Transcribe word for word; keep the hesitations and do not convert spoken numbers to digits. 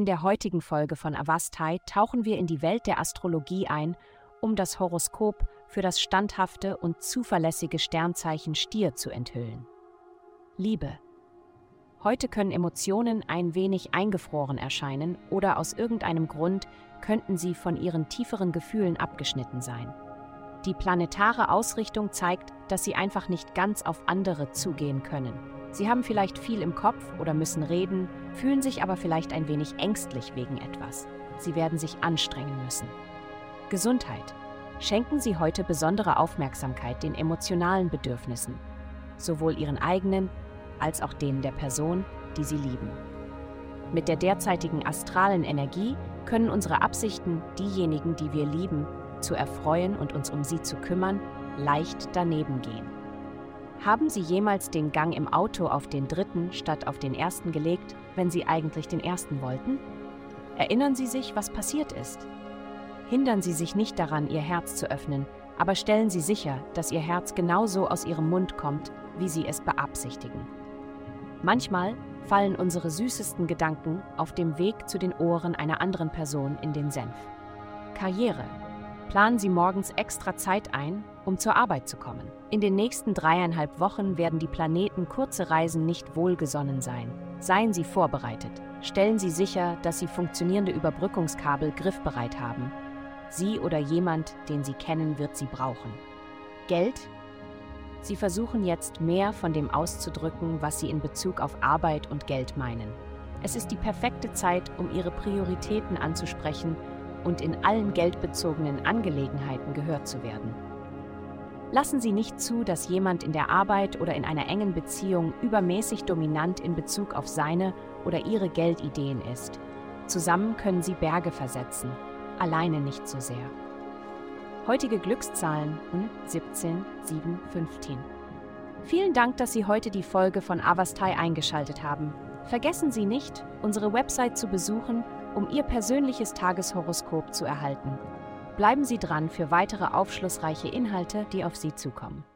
In der heutigen Folge von Avastai tauchen wir in die Welt der Astrologie ein, um das Horoskop für das standhafte und zuverlässige Sternzeichen Stier zu enthüllen. Liebe. Heute können Emotionen ein wenig eingefroren erscheinen oder aus irgendeinem Grund könnten sie von ihren tieferen Gefühlen abgeschnitten sein. Die planetare Ausrichtung zeigt, dass sie einfach nicht ganz auf andere zugehen können. Sie haben vielleicht viel im Kopf oder müssen reden, fühlen sich aber vielleicht ein wenig ängstlich wegen etwas. Sie werden sich anstrengen müssen. Gesundheit. Schenken Sie heute besondere Aufmerksamkeit den emotionalen Bedürfnissen, sowohl Ihren eigenen als auch denen der Person, die Sie lieben. Mit der derzeitigen astralen Energie können unsere Absichten, diejenigen, die wir lieben, zu erfreuen und uns um sie zu kümmern, leicht daneben gehen. Haben Sie jemals den Gang im Auto auf den dritten statt auf den ersten gelegt, wenn Sie eigentlich den ersten wollten? Erinnern Sie sich, was passiert ist? Hindern Sie sich nicht daran, Ihr Herz zu öffnen, aber stellen Sie sicher, dass Ihr Herz genauso aus Ihrem Mund kommt, wie Sie es beabsichtigen. Manchmal fallen unsere süßesten Gedanken auf dem Weg zu den Ohren einer anderen Person in den Senf. Karriere. Planen Sie morgens extra Zeit ein, um zur Arbeit zu kommen. In den nächsten dreieinhalb Wochen werden die Planeten kurze Reisen nicht wohlgesonnen sein. Seien Sie vorbereitet. Stellen Sie sicher, dass Sie funktionierende Überbrückungskabel griffbereit haben. Sie oder jemand, den Sie kennen, wird sie brauchen. Geld? Sie versuchen jetzt mehr von dem auszudrücken, was Sie in Bezug auf Arbeit und Geld meinen. Es ist die perfekte Zeit, um Ihre Prioritäten anzusprechen und in allen geldbezogenen Angelegenheiten gehört zu werden. Lassen Sie nicht zu, dass jemand in der Arbeit oder in einer engen Beziehung übermäßig dominant in Bezug auf seine oder ihre Geldideen ist. Zusammen können Sie Berge versetzen, alleine nicht so sehr. Heutige Glückszahlen siebzehn, sieben, fünfzehn. Vielen Dank, dass Sie heute die Folge von Avastai eingeschaltet haben. Vergessen Sie nicht, unsere Website zu besuchen, um Ihr persönliches Tageshoroskop zu erhalten. Bleiben Sie dran für weitere aufschlussreiche Inhalte, die auf Sie zukommen.